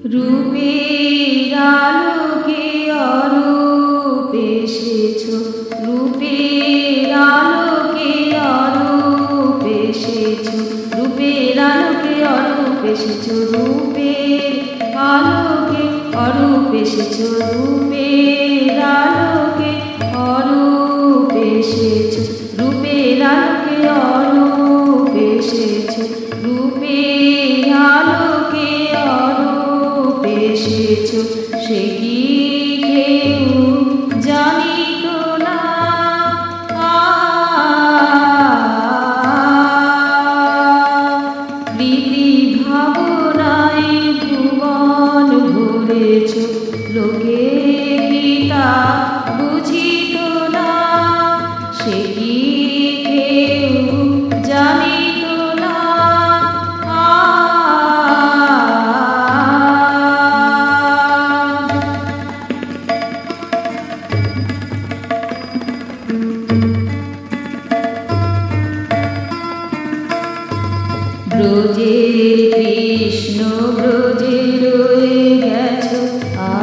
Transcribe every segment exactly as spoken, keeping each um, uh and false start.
রূপের আলোকে অরূপ এসেছো, রূপের আলোকে অরূপ এসেছো, রূপের আলোকে অরূপ এসেছো, রূপের আলোকে অরূপ এসেছো, রূপের আলোকে অরূপ এসেছো, রূপের আলোকে অরূপ এসেছো, রূপের আলোকে অরূপ এসেছো। সে কি কেউ জানিত না, প্রীতি ভাবনায় ভুবন ভরেছো, লোকে কি তা বুঝিত না। সে কি কেউ জানিত না, ব্রজের কৃষ্ণ ব্রজে রয়ে গেছো, আ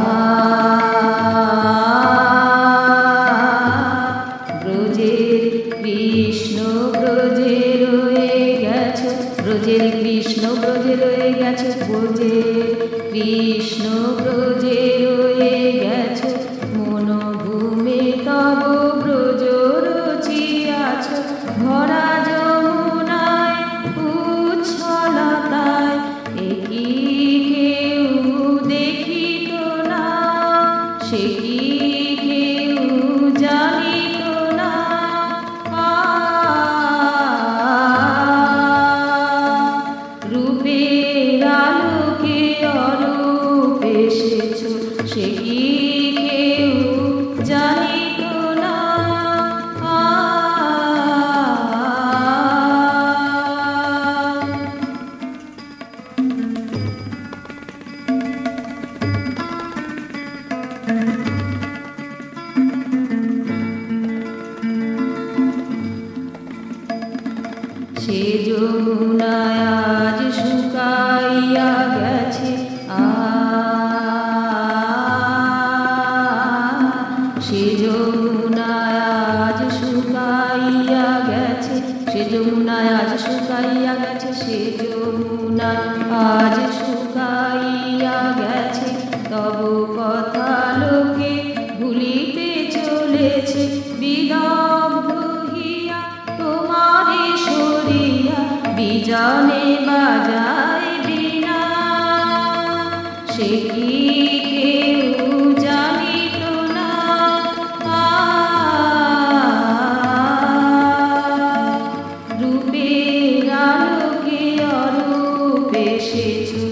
ব্রজের কৃষ্ণ ব্রজে রয়ে গেছো, ব্রজের কৃষ্ণ ব্রজে রয়ে গেছো, ব্রজের কৃষ্ণ ব্রজে রয়ে গেছো। মনোভূমে তব ব্রজ রচিয়াছো, ভরা যমুনায় উচ্ছলতায় এ কি কেউ দেখিত না। সে কি কেউ জানিত না, রূপের আলোকে অরূপ এসেছো। সে কি কেউ জানিত না, সে যমুনায় আজ শুকাইয়া গেছে, আ সে যমুনায় আজ শুকাইয়া গেছে, সে যমুনায় আজ শুকাইয়া গেছে, সে যমুনা আজ শুকাইয়া গেছে। তব কথা লোকে ভুলিতে চলেছে, বিদগ্ধ হিয়া তোমারে সরিয়া বিজনে বাজায় বীণা। সে কি কেউ জানিত না, রূপের আলোকে অরূপ এসেছো।